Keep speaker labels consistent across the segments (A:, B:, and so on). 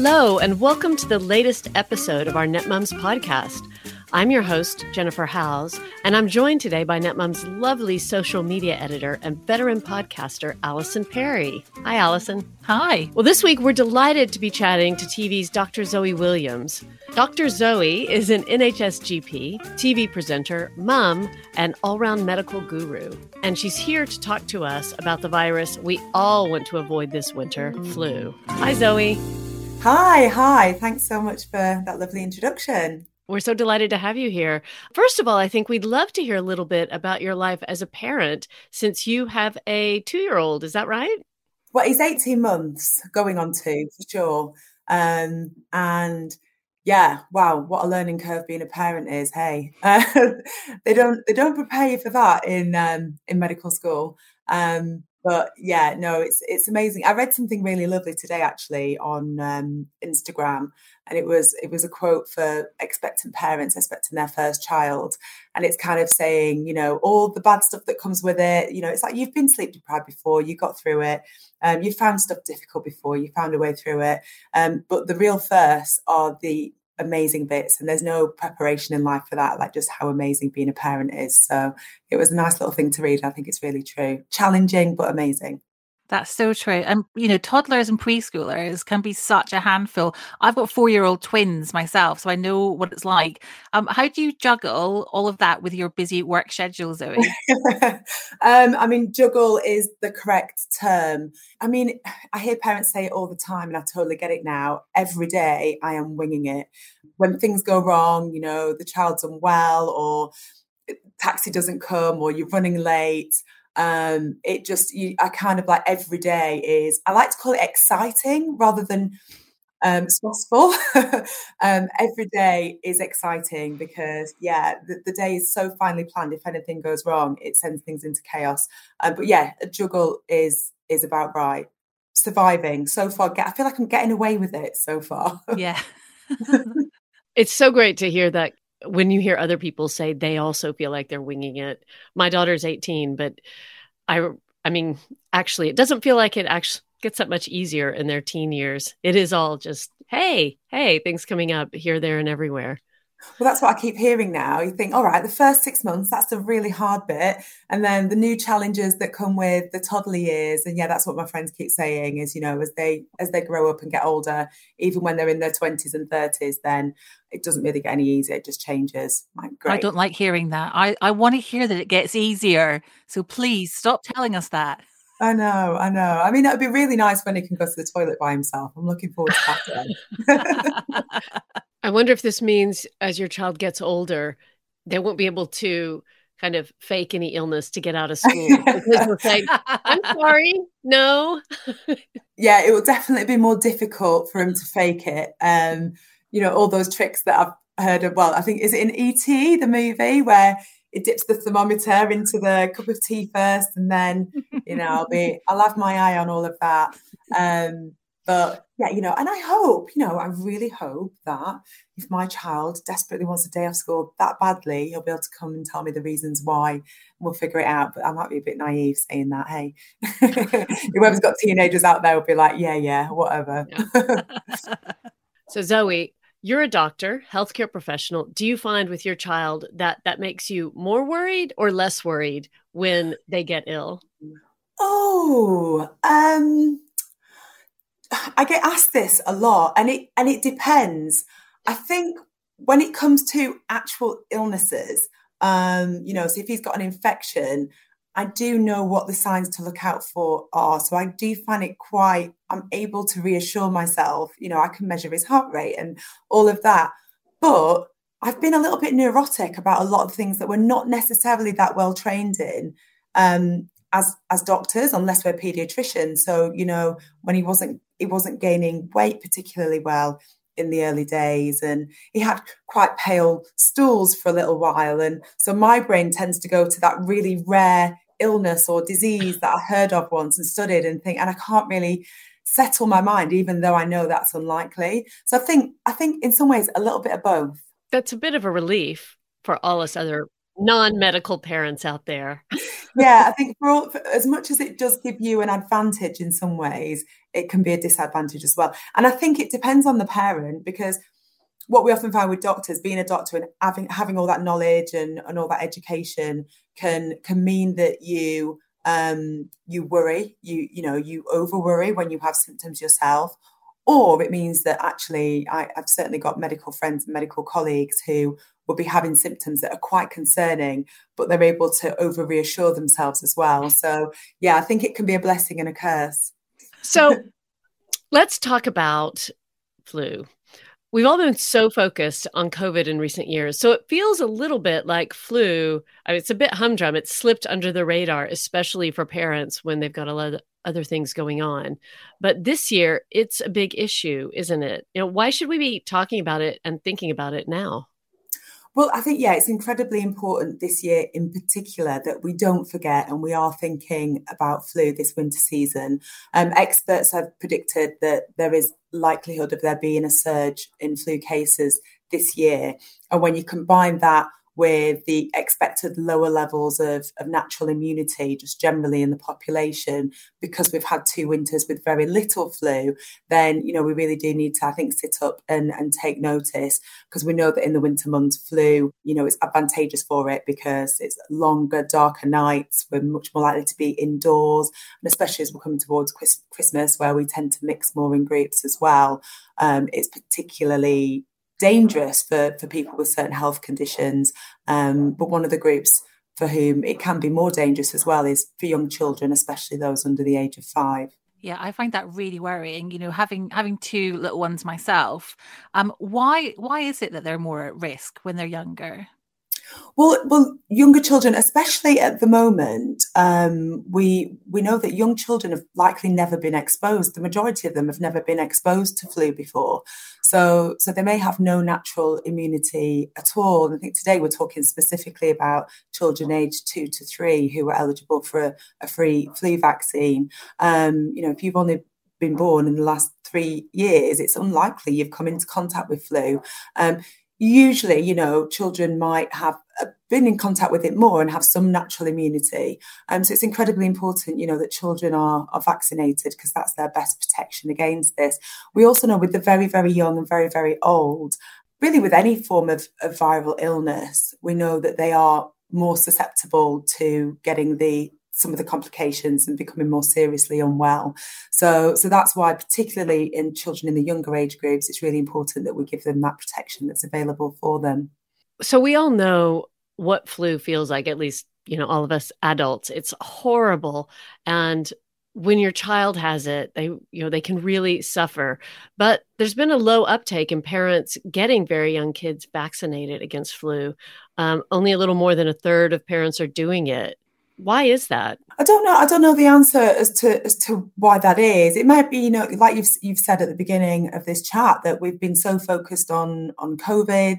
A: Hello, and welcome to the latest episode of our NetMoms podcast. I'm your host, Jennifer Howes, and I'm joined today by NetMoms' lovely social media editor and veteran podcaster, Allison Perry. Hi, Allison.
B: Hi.
A: Well, this week we're delighted to be chatting to TV's Dr. Zoe Williams. Dr. Zoe is an NHS GP, TV presenter, mom, and all-round medical guru. And she's here to talk to us about the virus we all want to avoid this winter, flu. Hi, Zoe.
C: Hi. Thanks so much for that lovely introduction.
A: We're so delighted to have you here. First of all, I think we'd love to hear a little bit about your life as a parent since you have a 2-year-old. Is that right?
C: Well, he's 18 months, going on 2 for sure. And yeah, wow, what a learning curve being a parent is. Hey, they don't prepare you for that in medical school. But yeah, no, it's amazing. I read something really lovely today, actually, on Instagram, and it was a quote for expectant parents expecting their first child, and it's kind of saying, you know, all the bad stuff that comes with it. You know, it's like you've been sleep deprived before, you got through it, you found stuff difficult before, you found a way through it. But the real firsts are the amazing bits, and there's no preparation in life for that, like just how amazing being a parent is. So it was a nice little thing to read. I think it's really true. Challenging, but amazing.
B: That's so true. And, you know, toddlers and preschoolers can be such a handful. I've got 4-year-old twins myself, so I know what it's like. How do you juggle all of that with your busy work schedule, Zoe?
C: I mean, juggle is the correct term. I mean, I hear parents say it all the time, and I totally get it now. Every day I am winging it. When things go wrong, you know, the child's unwell, or taxi doesn't come, or you're running late. I kind of like every day is, I like to call it exciting rather than stressful. Every day is exciting because the day is so finely planned. If anything goes wrong, it sends things into chaos. But yeah, a juggle is about right. Surviving so far. I feel like I'm getting away with it so far.
B: Yeah.
A: It's so great to hear that when you hear other people say they also feel like they're winging it. My daughter's 18, but I mean, actually, it doesn't feel like it actually gets that much easier in their teen years. It is all just, hey, things coming up here, there, and everywhere.
C: Well, that's what I keep hearing now. You think, all right, the first 6 months, that's the really hard bit. And then the new challenges that come with the toddler years. And yeah, that's what my friends keep saying is, you know, as they grow up and get older, even when they're in their 20s and 30s, then it doesn't really get any easier. It just changes. Like, great.
B: I don't like hearing that. I want to hear that it gets easier. So please stop telling us that.
C: I know. I mean, it would be really nice when he can go to the toilet by himself. I'm looking forward to that day.
A: I wonder if this means as your child gets older, they won't be able to kind of fake any illness to get out of school. Because we'll say, I'm sorry, no.
C: Yeah, it will definitely be more difficult for him to fake it. You know, all those tricks that I've heard of. Well, I think, is it in E.T., the movie, where it dips the thermometer into the cup of tea first, and then, you know, I'll have my eye on all of that. But yeah, you know, and I really hope that if my child desperately wants a day off school that badly, he'll be able to come and tell me the reasons why. We'll figure it out. But I might be a bit naive saying that. Hey, whoever's got teenagers out there will be like, yeah, whatever.
A: Yeah. So Zoe, you're a doctor, healthcare professional. Do you find with your child that makes you more worried or less worried when they get ill?
C: Oh, I get asked this a lot, and it depends. I think when it comes to actual illnesses, you know, so if he's got an infection, I do know what the signs to look out for are. So I do find it I'm able to reassure myself, you know, I can measure his heart rate and all of that. But I've been a little bit neurotic about a lot of things that we're not necessarily that well trained in. As doctors, unless we're pediatricians. So, you know, when he wasn't gaining weight particularly well in the early days, and he had quite pale stools for a little while. And so my brain tends to go to that really rare illness or disease that I heard of once and studied and I can't really settle my mind, even though I know that's unlikely. So I think in some ways a little bit of both.
A: That's a bit of a relief for all us other non-medical parents out there.
C: Yeah, I think for as much as it does give you an advantage in some ways, it can be a disadvantage as well. And I think it depends on the parent, because what we often find with doctors, being a doctor and having all that knowledge and all that education can mean that you worry, you over worry when you have symptoms yourself. Or it means that actually, I've certainly got medical friends and medical colleagues who will be having symptoms that are quite concerning, but they're able to over reassure themselves as well. So yeah, I think it can be a blessing and a curse.
A: So let's talk about flu. We've all been so focused on COVID in recent years. So it feels a little bit like flu. I mean, it's a bit humdrum. It's slipped under the radar, especially for parents when they've got a lot of other things going on. But this year, it's a big issue, isn't it? Why should we be talking about it and thinking about it now?
C: Well, I think, it's incredibly important this year in particular that we don't forget and we are thinking about flu this winter season. Experts have predicted that there is likelihood of there being a surge in flu cases this year. And when you combine that with the expected lower levels of natural immunity just generally in the population, because we've had 2 winters with very little flu, then, we really do need to, I think, sit up and take notice, because we know that in the winter months, flu, is advantageous for it because it's longer, darker nights. We're much more likely to be indoors, and especially as we're coming towards Christmas, where we tend to mix more in groups as well. It's particularly dangerous for people with certain health conditions. But one of the groups for whom it can be more dangerous as well is for young children, especially those under the age of 5.
B: Yeah, I find that really worrying. Having 2 little ones myself, why is it that they're more at risk when they're younger?
C: Well, younger children, especially at the moment, we know that young children have likely never been exposed. The majority of them have never been exposed to flu before. So they may have no natural immunity at all. And I think today we're talking specifically about children aged 2 to 3 who are eligible for a free flu vaccine. If you've only been born in the last 3 years, it's unlikely you've come into contact with flu. Usually, children might have been in contact with it more and have some natural immunity. So it's incredibly important, that children are vaccinated, because that's their best protection against this. We also know with the very, very young and very, very old, really with any form of viral illness, we know that they are more susceptible to getting some of the complications and becoming more seriously unwell. So that's why, particularly in children in the younger age groups, it's really important that we give them that protection that's available for them.
A: So we all know what flu feels like, at least, all of us adults. It's horrible. And when your child has it, they can really suffer. But there's been a low uptake in parents getting very young kids vaccinated against flu. Only a little more than a third of parents are doing it. Why is that?
C: I don't know the answer as to why that is. It might be, like you've said at the beginning of this chat, that we've been so focused on COVID.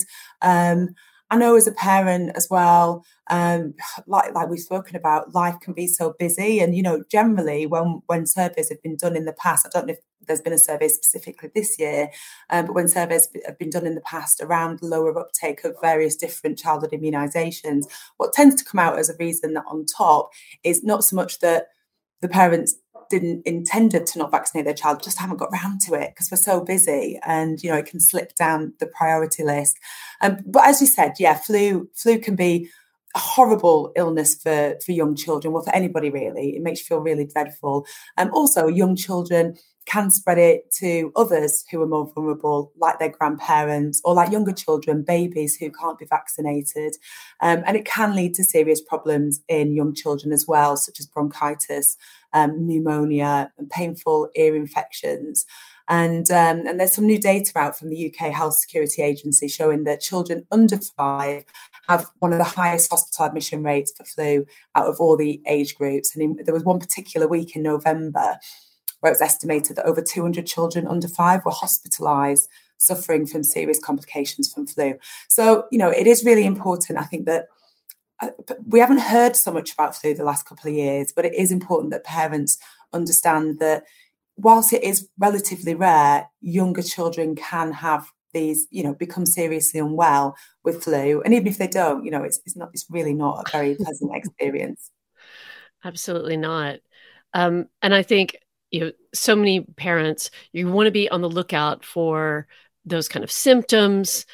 C: I know as a parent as well, like we've spoken about, life can be so busy. And, generally when surveys have been done in the past, I don't know if there's been a survey specifically this year, but when surveys have been done in the past around lower uptake of various different childhood immunisations, what tends to come out as a reason on top is not so much that the parents didn't intended to not vaccinate their child, just haven't got round to it because we're so busy, and it can slip down the priority list. But as you said, flu can be a horrible illness for young children, well, for anybody really. It makes you feel really dreadful. Also, young children can spread it to others who are more vulnerable, like their grandparents, or like younger children, babies who can't be vaccinated. And it can lead to serious problems in young children as well, such as bronchitis, pneumonia, and painful ear infections. And there's some new data out from the UK Health Security Agency showing that children under 5 have one of the highest hospital admission rates for flu out of all the age groups. And there was one particular week in November where it was estimated that over 200 children under 5 were hospitalised, suffering from serious complications from flu. So, it is really important, I think, that we haven't heard so much about flu the last couple of years, but it is important that parents understand that whilst it is relatively rare, younger children can have these, become seriously unwell with flu. And even if they don't, it's really not a very pleasant experience.
A: Absolutely not. And I think, so many parents, you want to be on the lookout for those kind of symptoms.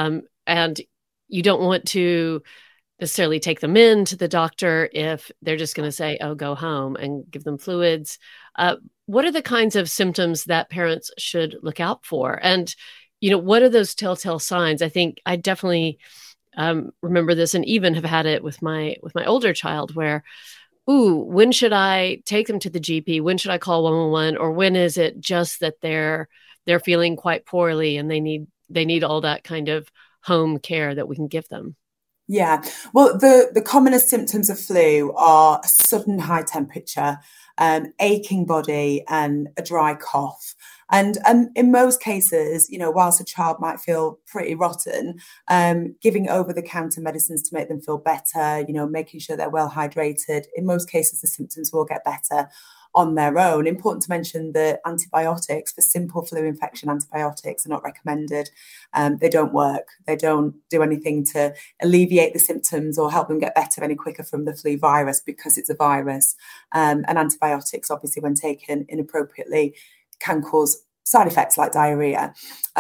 A: And you don't want to necessarily take them in to the doctor if they're just going to say, oh, go home, and give them fluids. What are the kinds of symptoms that parents should look out for? And, what are those telltale signs? I think I definitely remember this, and even have had it with my older child, where, when should I take them to the GP? When should I call 111? Or when is it just that they're feeling quite poorly and they need all that kind of home care that we can give them?
C: Yeah, well, the commonest symptoms of flu are a sudden high temperature, aching body, and a dry cough. And in most cases, whilst a child might feel pretty rotten, giving over-the-counter medicines to make them feel better, making sure they're well hydrated, in most cases, the symptoms will get better on their own. Important to mention that antibiotics for simple flu infection, antibiotics are not recommended. They don't work. They don't do anything to alleviate the symptoms or help them get better any quicker from the flu virus, because it's a virus. And antibiotics, obviously, when taken inappropriately, can cause side effects like diarrhea.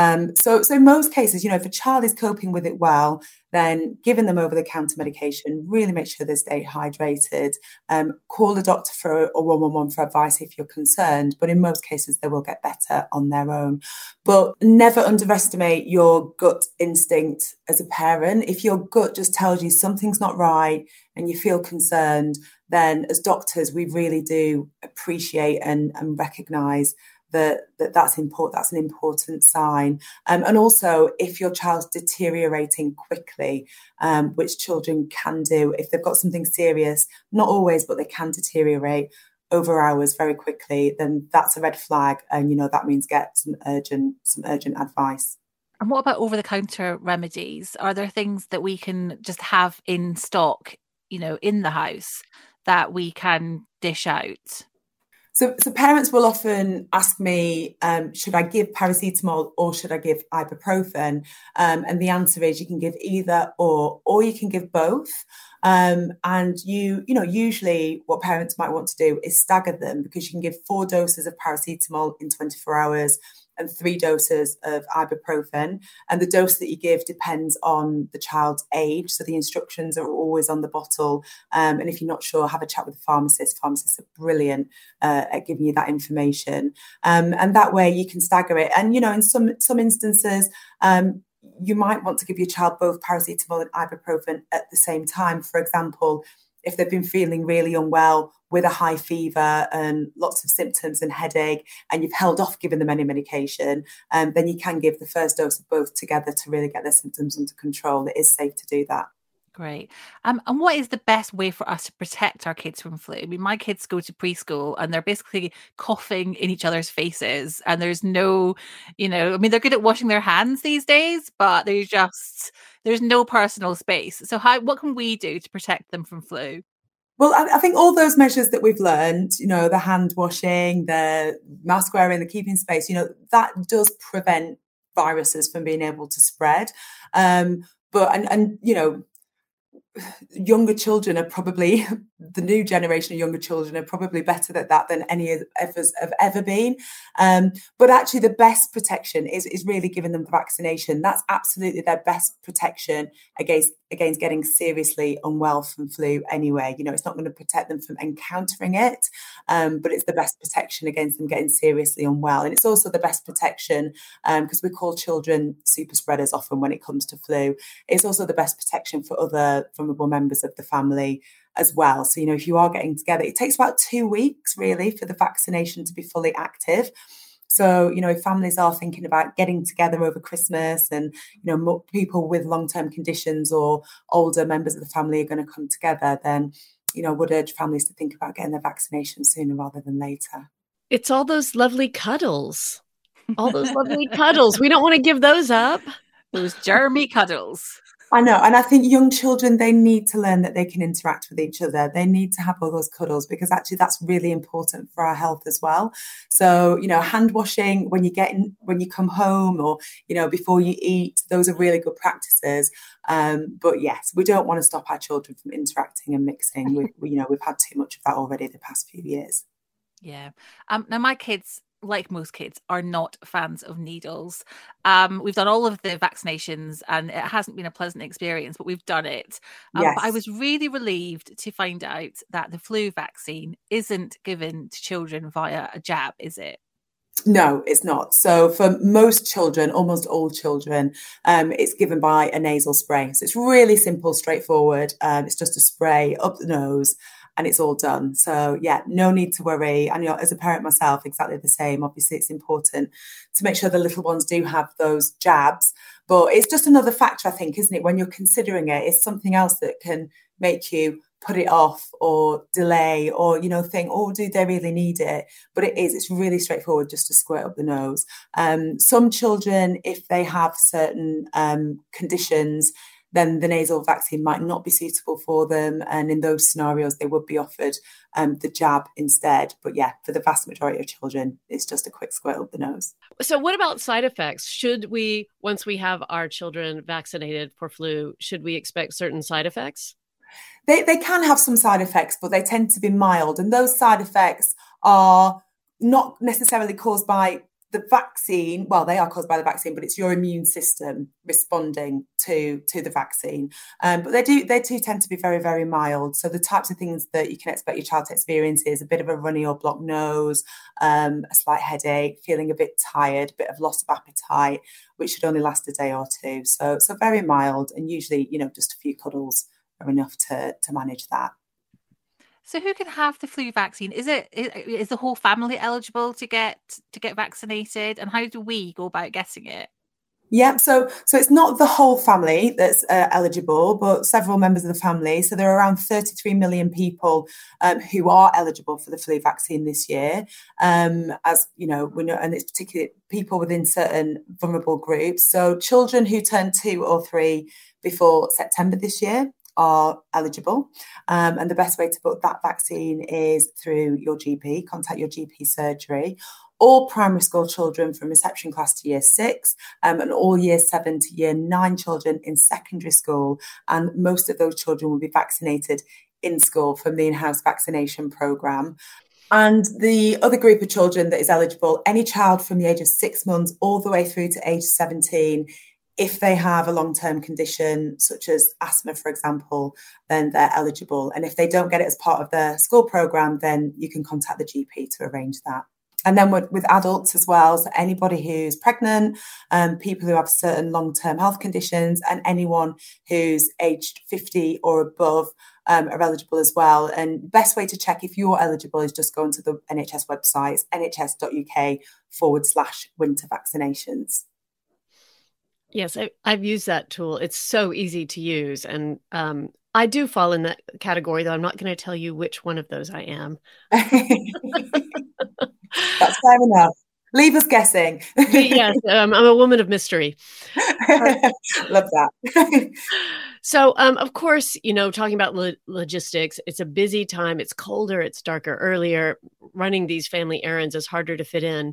C: So in most cases, if a child is coping with it well, then giving them over-the-counter medication, really make sure they stay hydrated. Call the doctor or 111 for advice if you're concerned, but in most cases, they will get better on their own. But never underestimate your gut instinct as a parent. If your gut just tells you something's not right and you feel concerned, then as doctors, we really do appreciate and recognise that's important. That's an important sign. And also, if your child's deteriorating quickly, which children can do, if they've got something serious, not always, but they can deteriorate over hours very quickly, then that's a red flag. And, that means get some urgent advice.
B: And what about over-the-counter remedies? Are there things that we can just have in stock, in the house that we can dish out?
C: So parents will often ask me, should I give paracetamol or should I give ibuprofen? And the answer is you can give either or you can give both. And usually what parents might want to do is stagger them, because you can give 4 doses of paracetamol in 24 hours and 3 doses of ibuprofen. And the dose that you give depends on the child's age. So the instructions are always on the bottle. And if you're not sure, have a chat with the pharmacist. Pharmacists are brilliant at giving you that information. And that way you can stagger it. And, in some instances, you might want to give your child both paracetamol and ibuprofen at the same time. For example, if they've been feeling really unwell with a high fever and lots of symptoms and headache, and you've held off giving them any medication, then you can give the first dose of both together to really get their symptoms under control. It is safe to do that.
B: Great. And what is the best way for us to protect our kids from flu? I mean, my kids go to preschool and they're basically coughing in each other's faces, and there's no, they're good at washing their hands these days, but there's no personal space. So what can we do to protect them from flu?
C: Well, I think all those measures that we've learned, the hand washing, the mask wearing, the keeping space, that does prevent viruses from being able to spread. Younger children are probably, the new generation of younger children are probably better at that than any of us have ever been. But actually the best protection is really giving them the vaccination. That's absolutely their best protection against getting seriously unwell from flu anyway. It's not going to protect them from encountering it, but it's the best protection against them getting seriously unwell. And it's also the best protection, because we call children super spreaders often when it comes to flu. It's also the best protection for other vulnerable members of the family as well. So, if you are getting together, it takes about 2 weeks really for the vaccination to be fully active. So, if families are thinking about getting together over Christmas and, people with long-term conditions or older members of the family are going to come together, then, I would urge families to think about getting their vaccination sooner rather than later.
A: It's all those lovely cuddles. All those lovely cuddles. We don't want to give those up.
B: Those germy cuddles.
C: I know. And I think young children, they need to learn that they can interact with each other. They need to have all those cuddles, because actually that's really important for our health as well. So, hand washing when you come home or, before you eat, those are really good practices. But yes, we don't want to stop our children from interacting and mixing. We've had too much of that already the past few years.
B: Yeah. Now my kids, like most kids, are not fans of needles. We've done all of the vaccinations and it hasn't been a pleasant experience, but we've done it. But I
C: Yes.
B: was really relieved to find out that the flu vaccine isn't given to children via a jab, is it?
C: No, it's not. So for most children, almost all children, it's given by a nasal spray. So it's really simple, straightforward. It's just a spray up the nose and it's all done. So yeah, no need to worry. And as a parent myself, exactly the same. Obviously, it's important to make sure the little ones do have those jabs. But it's just another factor, I think, isn't it? When you're considering it, it's something else that can make you put it off or delay or, think, oh, do they really need it? But it's really straightforward just to squirt up the nose. Some children, if they have certain conditions, then the nasal vaccine might not be suitable for them. And in those scenarios, they would be offered the jab instead. But yeah, for the vast majority of children, it's just a quick squirt up the nose.
A: So what about side effects? Should we, once we have our children vaccinated for flu, should we expect certain side effects?
C: They can have some side effects, but they tend to be mild. And those side effects are not necessarily caused by the vaccine. Well, they are caused by the vaccine, but it's your immune system responding to the vaccine. But they do tend to be very, very mild. So the types of things that you can expect your child to experience is a bit of a runny or blocked nose, a slight headache, feeling a bit tired, a bit of loss of appetite, which should only last a day or two. So very mild, and usually, just a few cuddles are enough to manage that.
B: So who can have the flu vaccine? Is the whole family eligible to get vaccinated? And how do we go about getting it?
C: Yeah, so it's not the whole family that's eligible, but several members of the family. So there are around 33 million people who are eligible for the flu vaccine this year. As we know, and it's particularly people within certain vulnerable groups. So children who turn 2 or 3 before September this year are eligible. And the best way to book that vaccine is through your GP, contact your GP surgery. All primary school children from reception class to year 6, and all year 7 to year 9 children in secondary school. And most of those children will be vaccinated in school from the in-house vaccination programme. And the other group of children that is eligible, any child from the age of 6 months all the way through to age 17, if they have a long-term condition, such as asthma, for example, then they're eligible. And if they don't get it as part of their school programme, then you can contact the GP to arrange that. And then with adults as well, so anybody who's pregnant, people who have certain long-term health conditions, and anyone who's aged 50 or above are eligible as well. And best way to check if you're eligible is just go onto the NHS website, nhs.uk/winter vaccinations.
A: Yes, I've used that tool. It's so easy to use. And I do fall in that category, though I'm not going to tell you which one of those I am.
C: That's fair enough. Leave us guessing.
A: Yes, I'm a woman of mystery.
C: Love that.
A: So, of course, talking about logistics, it's a busy time. It's colder, it's darker earlier. Running these family errands is harder to fit in.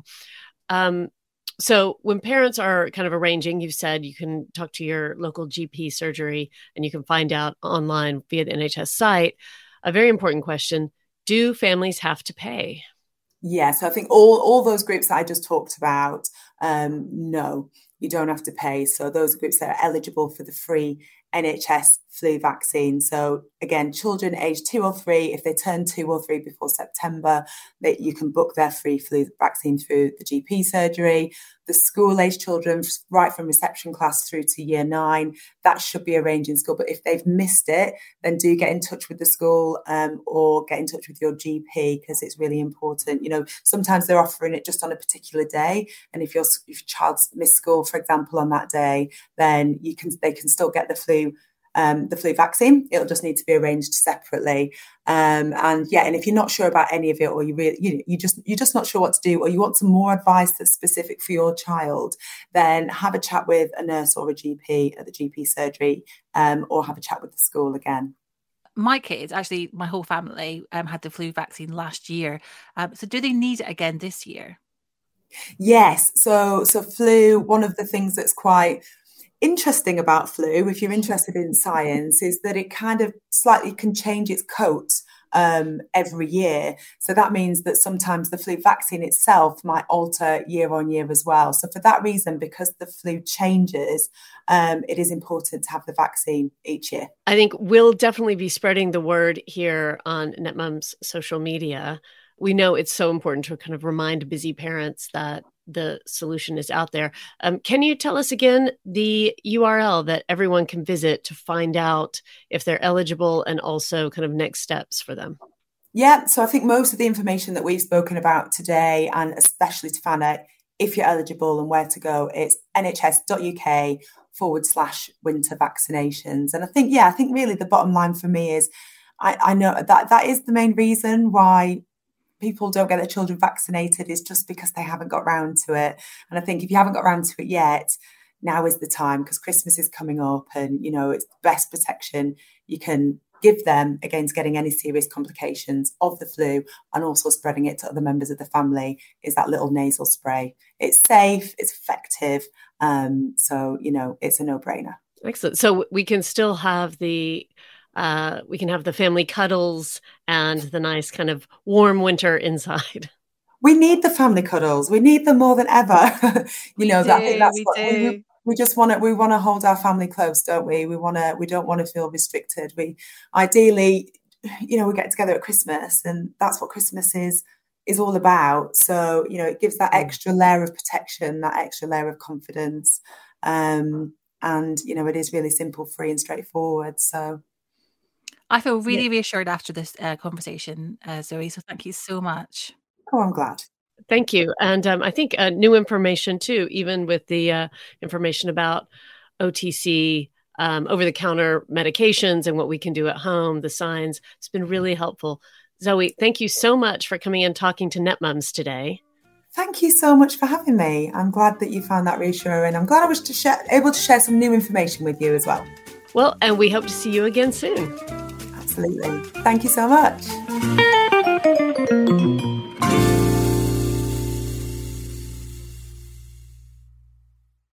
A: So when parents are kind of arranging, you've said you can talk to your local GP surgery and you can find out online via the NHS site. A very important question, do families have to pay?
C: Yeah, so I think all those groups that I just talked about, no, you don't have to pay. So those are groups that are eligible for the free NHS flu vaccine. So again, children aged 2 or 3, if they turn 2 or 3 before September, that you can book their free flu vaccine through the GP surgery. The school-aged children, right from reception class through to year 9, that should be arranged in school. But if they've missed it, then do get in touch with the school or get in touch with your GP, because it's really important. Sometimes they're offering it just on a particular day, and if your child's missed school, for example, on that day, then they can still get the flu vaccine. It'll just need to be arranged separately. And if you're not sure about any of it, or you're just not sure what to do, or you want some more advice that's specific for your child, then have a chat with a nurse or a GP at the GP surgery, or have a chat with the school again.
B: My kids, actually, my whole family had the flu vaccine last year. So do they need it again this year?
C: Yes. So flu, one of the things that's quite interesting about flu, if you're interested in science, is that it kind of slightly can change its coat every year. So that means that sometimes the flu vaccine itself might alter year on year as well. So for that reason, because the flu changes, it is important to have the vaccine each year.
A: I think we'll definitely be spreading the word here on NetMom's social media. We know it's so important to kind of remind busy parents that the solution is out there. Can you tell us again the URL that everyone can visit to find out if they're eligible and also kind of next steps for them?
C: Yeah, so I think most of the information that we've spoken about today, and especially to find out if you're eligible and where to go, it's nhs.uk/winter vaccinations. And I think really the bottom line for me is I know that is the main reason why people don't get their children vaccinated, is just because they haven't got round to it. And I think if you haven't got round to it yet, now is the time, because Christmas is coming up, and it's the best protection you can give them against getting any serious complications of the flu and also spreading it to other members of the family is that little nasal spray. It's safe, it's effective, so it's a no-brainer.
A: Excellent. So we can still have the family cuddles and the nice kind of warm winter inside.
C: We need the family cuddles. We need them more than ever. I think that's what we just want to. We want to hold our family close, don't we? We don't want to feel restricted. We ideally, we get together at Christmas, and that's what Christmas is all about. So it gives that extra layer of protection, that extra layer of confidence, and it is really simple, free, and straightforward. So
B: I feel really reassured after this conversation, Zoe. So thank you so much.
C: Oh, I'm glad.
A: Thank you. And I think new information too, even with the information about OTC, over-the-counter medications and what we can do at home, the signs. It's been really helpful. Zoe, thank you so much for coming and talking to NetMoms today.
C: Thank you so much for having me. I'm glad that you found that reassuring. I'm glad I was able to share some new information with you as well.
A: Well, and we hope to see you again soon.
C: Absolutely. Thank you so much.